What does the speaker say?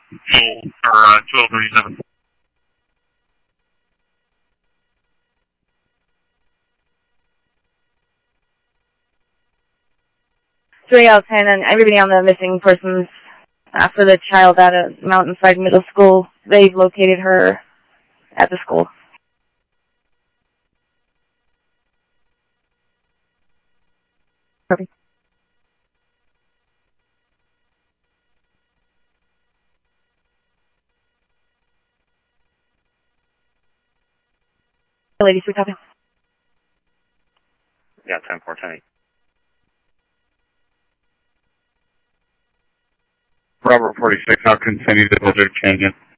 1237. 3 out of 10, and everybody on the missing persons after the child at a Mountainside Middle School. They've located her at the school. Perfect. Ladies, we copy. Yeah, 10-4-10. Robert 46, I'll continue the Desert Canyon.